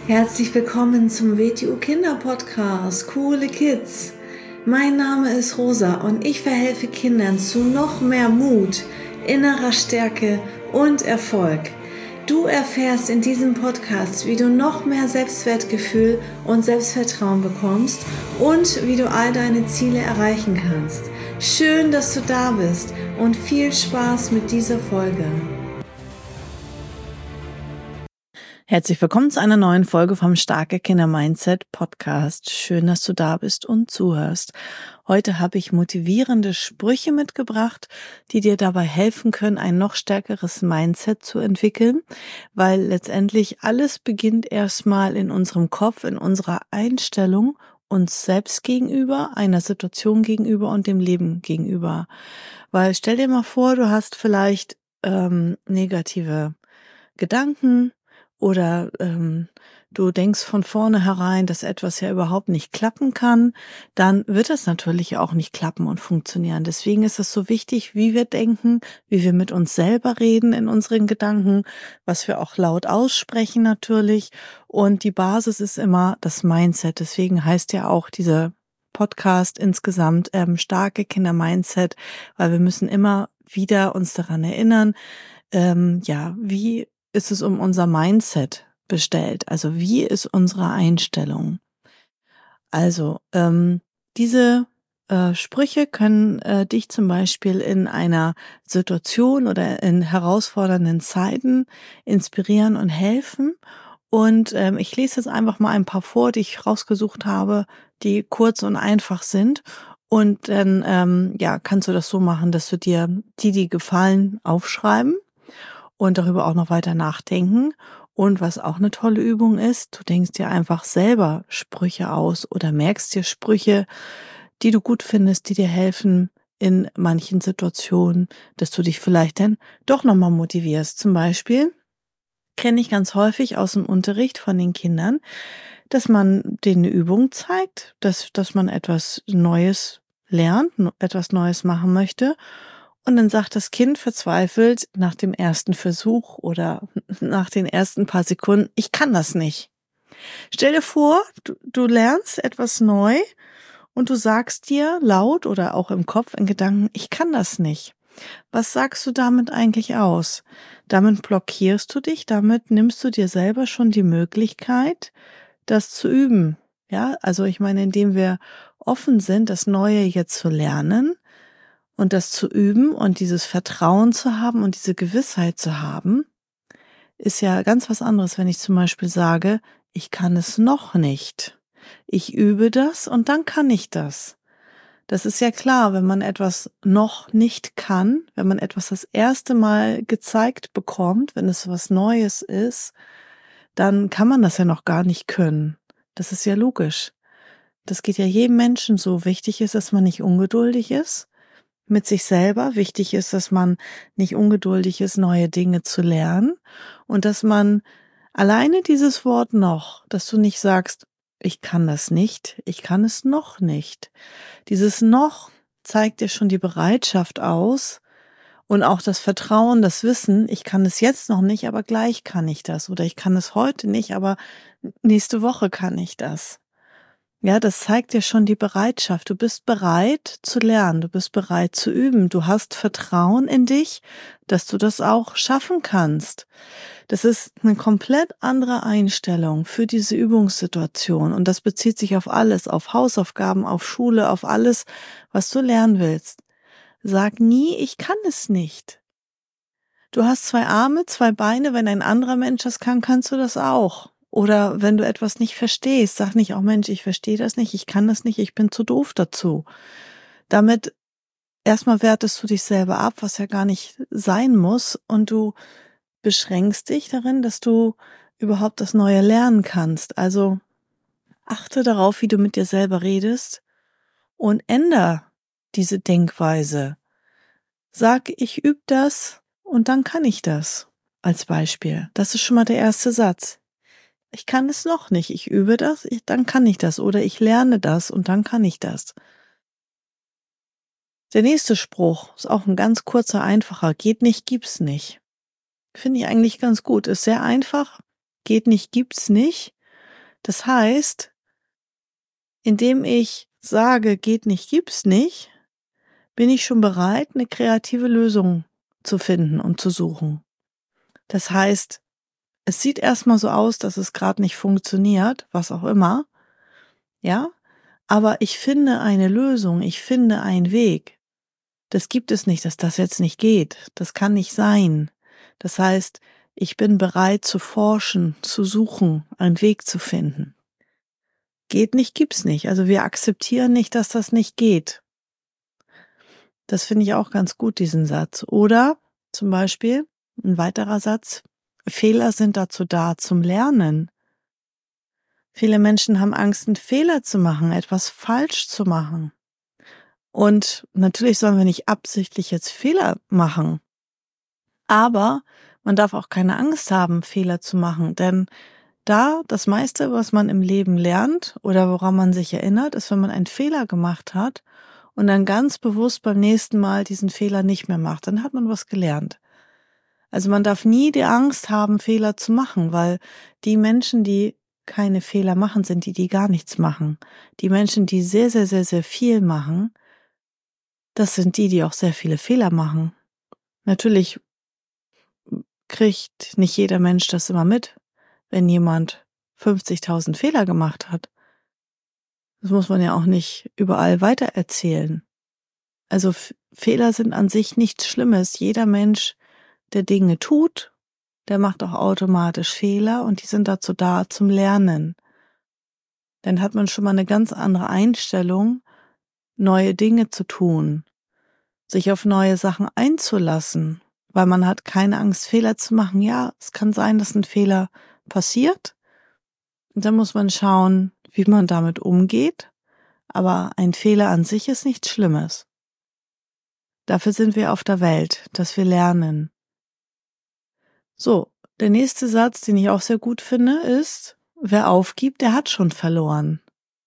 Herzlich willkommen zum WTU Kinder Podcast, Coole Kids. Mein Name ist Rosa und ich verhelfe Kindern zu noch mehr Mut, innerer Stärke und Erfolg. Du erfährst in diesem Podcast, wie du noch mehr Selbstwertgefühl und Selbstvertrauen bekommst und wie du all deine Ziele erreichen kannst. Schön, dass du da bist und viel Spaß mit dieser Folge. Herzlich willkommen zu einer neuen Folge vom Starke Kinder Mindset Podcast. Schön, dass du da bist und zuhörst. Heute habe ich motivierende Sprüche mitgebracht, die dir dabei helfen können, ein noch stärkeres Mindset zu entwickeln, weil letztendlich alles beginnt erstmal in unserem Kopf, in unserer Einstellung uns selbst gegenüber, einer Situation gegenüber und dem Leben gegenüber. Weil stell dir mal vor, du hast vielleicht negative Gedanken, oder du denkst von vornherein, dass etwas ja überhaupt nicht klappen kann, dann wird es natürlich auch nicht klappen und funktionieren. Deswegen ist es so wichtig, wie wir denken, wie wir mit uns selber reden in unseren Gedanken, was wir auch laut aussprechen natürlich. Und die Basis ist immer das Mindset. Deswegen heißt ja auch dieser Podcast insgesamt starke Kinder-Mindset, weil wir müssen immer wieder uns daran erinnern, wie ist es um unser Mindset bestellt? Also wie ist unsere Einstellung? Also diese Sprüche können dich zum Beispiel in einer Situation oder in herausfordernden Zeiten inspirieren und helfen. Und ich lese jetzt einfach mal ein paar vor, die ich rausgesucht habe, die kurz und einfach sind. Und dann kannst du das so machen, dass du dir die gefallen, aufschreiben und darüber auch noch weiter nachdenken. Und was auch eine tolle Übung ist, du denkst dir einfach selber Sprüche aus oder merkst dir Sprüche, die du gut findest, die dir helfen in manchen Situationen, dass du dich vielleicht dann doch nochmal motivierst. Zum Beispiel kenne ich ganz häufig aus dem Unterricht von den Kindern, dass man denen eine Übung zeigt, dass man etwas Neues lernt, etwas Neues machen möchte. Und dann sagt das Kind verzweifelt nach dem ersten Versuch oder nach den ersten paar Sekunden, ich kann das nicht. Stell dir vor, du lernst etwas neu und du sagst dir laut oder auch im Kopf in Gedanken, ich kann das nicht. Was sagst du damit eigentlich aus? Damit blockierst du dich, damit nimmst du dir selber schon die Möglichkeit, das zu üben. Ja, also ich meine, indem wir offen sind, das Neue jetzt zu lernen, und das zu üben und dieses Vertrauen zu haben und diese Gewissheit zu haben, ist ja ganz was anderes, wenn ich zum Beispiel sage, ich kann es noch nicht. Ich übe das und dann kann ich das. Das ist ja klar, wenn man etwas noch nicht kann, wenn man etwas das erste Mal gezeigt bekommt, wenn es was Neues ist, dann kann man das ja noch gar nicht können. Das ist ja logisch. Das geht ja jedem Menschen so. Wichtig ist, dass man nicht ungeduldig ist mit sich selber. Wichtig ist, dass man nicht ungeduldig ist, neue Dinge zu lernen und dass man alleine dieses Wort noch, dass du nicht sagst, ich kann das nicht, ich kann es noch nicht. Dieses noch zeigt dir schon die Bereitschaft aus und auch das Vertrauen, das Wissen, ich kann es jetzt noch nicht, aber gleich kann ich das oder ich kann es heute nicht, aber nächste Woche kann ich das. Ja, das zeigt dir schon die Bereitschaft. Du bist bereit zu lernen, du bist bereit zu üben. Du hast Vertrauen in dich, dass du das auch schaffen kannst. Das ist eine komplett andere Einstellung für diese Übungssituation. Und das bezieht sich auf alles, auf Hausaufgaben, auf Schule, auf alles, was du lernen willst. Sag nie, ich kann es nicht. Du hast 2 Arme, 2 Beine. Wenn ein anderer Mensch das kann, kannst du das auch. Oder wenn du etwas nicht verstehst, sag nicht, oh Mensch, ich verstehe das nicht, ich kann das nicht, ich bin zu doof dazu. Damit erstmal wertest du dich selber ab, was ja gar nicht sein muss, und du beschränkst dich darin, dass du überhaupt das Neue lernen kannst. Also achte darauf, wie du mit dir selber redest und ändere diese Denkweise. Sag, ich übe das und dann kann ich das. Als Beispiel. Das ist schon mal der erste Satz. Ich kann es noch nicht, ich übe das, dann kann ich das. Oder ich lerne das und dann kann ich das. Der nächste Spruch ist auch ein ganz kurzer, einfacher. Geht nicht, gibt's nicht. Finde ich eigentlich ganz gut. Ist sehr einfach. Geht nicht, gibt's nicht. Das heißt, indem ich sage, geht nicht, gibt's nicht, bin ich schon bereit, eine kreative Lösung zu finden und zu suchen. Das heißt, es sieht erstmal so aus, dass es gerade nicht funktioniert, was auch immer, ja, aber ich finde eine Lösung, ich finde einen Weg. Das gibt es nicht, dass das jetzt nicht geht. Das kann nicht sein. Das heißt, ich bin bereit zu forschen, zu suchen, einen Weg zu finden. Geht nicht, gibt's nicht. Also wir akzeptieren nicht, dass das nicht geht. Das finde ich auch ganz gut, diesen Satz. Oder zum Beispiel ein weiterer Satz: Fehler sind dazu da, zum Lernen. Viele Menschen haben Angst, einen Fehler zu machen, etwas falsch zu machen. Und natürlich sollen wir nicht absichtlich jetzt Fehler machen. Aber man darf auch keine Angst haben, Fehler zu machen, denn das meiste, was man im Leben lernt oder woran man sich erinnert, ist, wenn man einen Fehler gemacht hat und dann ganz bewusst beim nächsten Mal diesen Fehler nicht mehr macht. Dann hat man was gelernt. Also man darf nie die Angst haben, Fehler zu machen, weil die Menschen, die keine Fehler machen, sind die gar nichts machen. Die Menschen, die sehr, sehr, sehr, sehr viel machen, das sind die auch sehr viele Fehler machen. Natürlich kriegt nicht jeder Mensch das immer mit, wenn jemand 50.000 Fehler gemacht hat. Das muss man ja auch nicht überall weitererzählen. Also Fehler sind an sich nichts Schlimmes. Jeder Mensch, der Dinge tut, der macht auch automatisch Fehler und die sind dazu da, zum Lernen. Dann hat man schon mal eine ganz andere Einstellung, neue Dinge zu tun, sich auf neue Sachen einzulassen, weil man hat keine Angst, Fehler zu machen. Ja, es kann sein, dass ein Fehler passiert. Und dann muss man schauen, wie man damit umgeht. Aber ein Fehler an sich ist nichts Schlimmes. Dafür sind wir auf der Welt, dass wir lernen. So, der nächste Satz, den ich auch sehr gut finde, ist: Wer aufgibt, der hat schon verloren.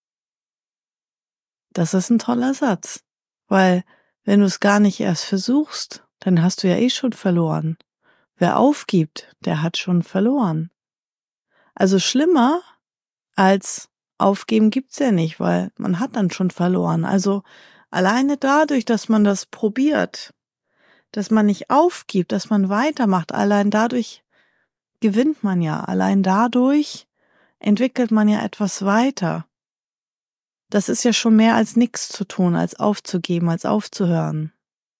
Das ist ein toller Satz, weil wenn du es gar nicht erst versuchst, dann hast du ja eh schon verloren. Wer aufgibt, der hat schon verloren. Also schlimmer als aufgeben gibt's ja nicht, weil man hat dann schon verloren. Also alleine dadurch, dass man das probiert, dass man nicht aufgibt, dass man weitermacht, allein dadurch gewinnt man ja. Allein dadurch entwickelt man ja etwas weiter. Das ist ja schon mehr als nichts zu tun, als aufzugeben, als aufzuhören.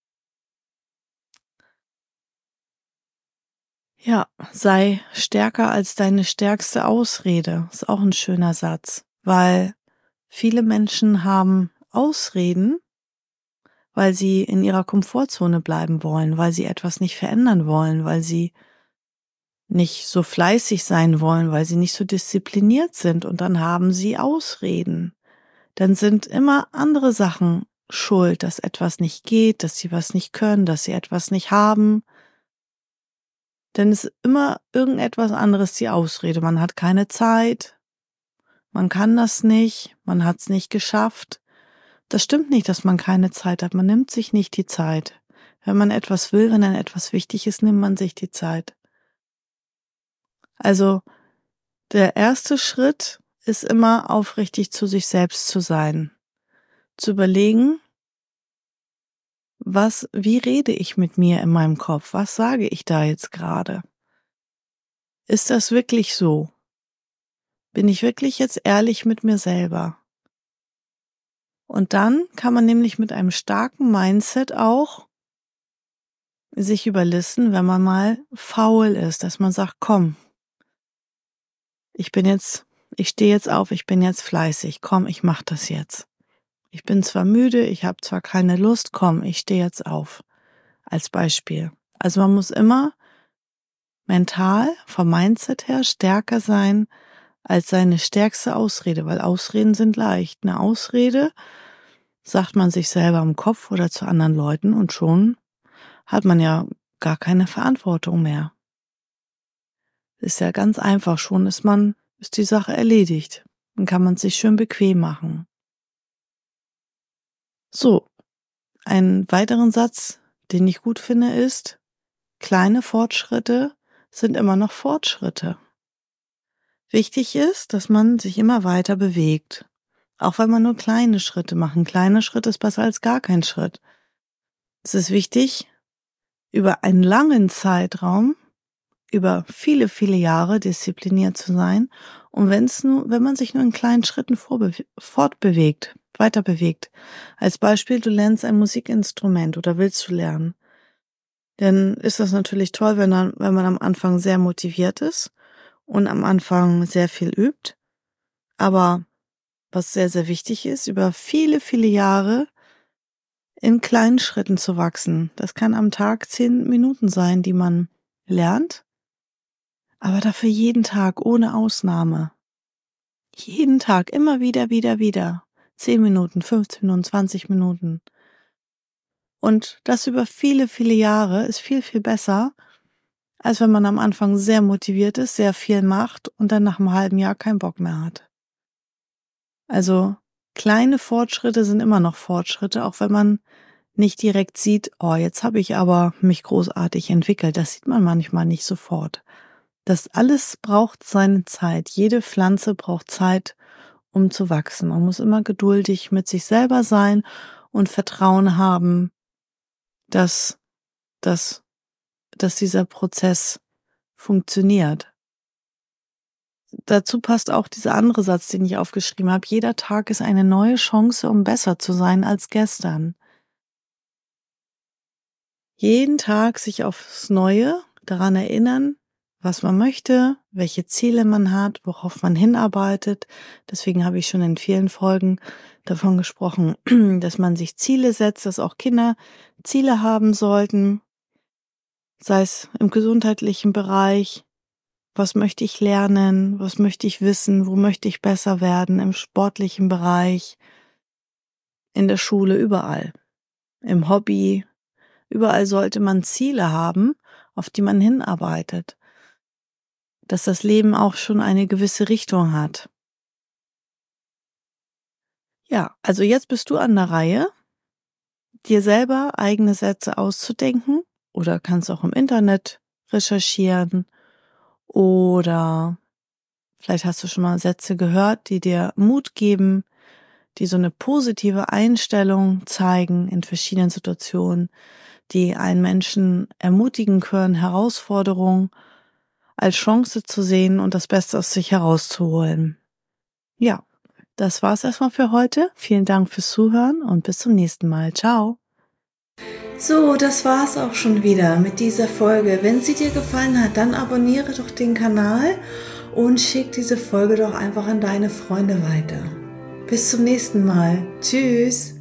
Ja, sei stärker als deine stärkste Ausrede, ist auch ein schöner Satz, weil viele Menschen haben Ausreden, weil sie in ihrer Komfortzone bleiben wollen, weil sie etwas nicht verändern wollen, weil sie nicht so fleißig sein wollen, weil sie nicht so diszipliniert sind, und dann haben sie Ausreden. Dann sind immer andere Sachen schuld, dass etwas nicht geht, dass sie was nicht können, dass sie etwas nicht haben. Denn es ist immer irgendetwas anderes die Ausrede. Man hat keine Zeit, man kann das nicht, man hat es nicht geschafft. Das stimmt nicht, dass man keine Zeit hat. Man nimmt sich nicht die Zeit. Wenn man etwas will, wenn einem etwas wichtig ist, nimmt man sich die Zeit. Also der erste Schritt ist immer, aufrichtig zu sich selbst zu sein. Zu überlegen, wie rede ich mit mir in meinem Kopf? Was sage ich da jetzt gerade? Ist das wirklich so? Bin ich wirklich jetzt ehrlich mit mir selber? Und dann kann man nämlich mit einem starken Mindset auch sich überlisten, wenn man mal faul ist, dass man sagt, komm, ich stehe jetzt auf, ich bin jetzt fleißig, komm, ich mach das jetzt. Ich bin zwar müde, ich habe zwar keine Lust, komm, ich stehe jetzt auf. Als Beispiel. Also man muss immer mental, vom Mindset her, stärker sein als seine stärkste Ausrede, weil Ausreden sind leicht. Eine Ausrede sagt man sich selber im Kopf oder zu anderen Leuten und schon hat man ja gar keine Verantwortung mehr. Ist ja ganz einfach, schon ist die Sache erledigt. Dann kann man es sich schön bequem machen. So, einen weiteren Satz, den ich gut finde, ist: Kleine Fortschritte sind immer noch Fortschritte. Wichtig ist, dass man sich immer weiter bewegt. Auch wenn man nur kleine Schritte macht. Ein kleiner Schritt ist besser als gar kein Schritt. Es ist wichtig, über einen langen Zeitraum, über viele, viele Jahre diszipliniert zu sein. Und wenn man sich nur in kleinen Schritten fortbewegt, weiter bewegt. Als Beispiel, du lernst ein Musikinstrument oder willst du lernen. Dann ist das natürlich toll, wenn man am Anfang sehr motiviert ist und am Anfang sehr viel übt. Aber was sehr, sehr wichtig ist, über viele, viele Jahre in kleinen Schritten zu wachsen. Das kann am Tag 10 Minuten sein, die man lernt, aber dafür jeden Tag, ohne Ausnahme. Jeden Tag, immer wieder. 10 Minuten, 15 Minuten, 20 Minuten. Und das über viele, viele Jahre ist viel, viel besser, als wenn man am Anfang sehr motiviert ist, sehr viel macht und dann nach einem halben Jahr keinen Bock mehr hat. Also kleine Fortschritte sind immer noch Fortschritte, auch wenn man nicht direkt sieht, oh, jetzt habe ich aber mich großartig entwickelt. Das sieht man manchmal nicht sofort. Das alles braucht seine Zeit. Jede Pflanze braucht Zeit, um zu wachsen. Man muss immer geduldig mit sich selber sein und Vertrauen haben, dass dieser Prozess funktioniert. Dazu passt auch dieser andere Satz, den ich aufgeschrieben habe. Jeder Tag ist eine neue Chance, um besser zu sein als gestern. Jeden Tag sich aufs Neue daran erinnern, was man möchte, welche Ziele man hat, worauf man hinarbeitet. Deswegen habe ich schon in vielen Folgen davon gesprochen, dass man sich Ziele setzt, dass auch Kinder Ziele haben sollten, sei es im gesundheitlichen Bereich. Was möchte ich lernen? Was möchte ich wissen? Wo möchte ich besser werden? Im sportlichen Bereich, in der Schule, überall. Im Hobby. Überall sollte man Ziele haben, auf die man hinarbeitet. Dass das Leben auch schon eine gewisse Richtung hat. Ja, also jetzt bist du an der Reihe, dir selber eigene Sätze auszudenken oder kannst auch im Internet recherchieren. Oder vielleicht hast du schon mal Sätze gehört, die dir Mut geben, die so eine positive Einstellung zeigen in verschiedenen Situationen, die einen Menschen ermutigen können, Herausforderungen als Chance zu sehen und das Beste aus sich herauszuholen. Ja, das war's erstmal für heute. Vielen Dank fürs Zuhören und bis zum nächsten Mal. Ciao. So, das war's auch schon wieder mit dieser Folge. Wenn sie dir gefallen hat, dann abonniere doch den Kanal und schick diese Folge doch einfach an deine Freunde weiter. Bis zum nächsten Mal. Tschüss.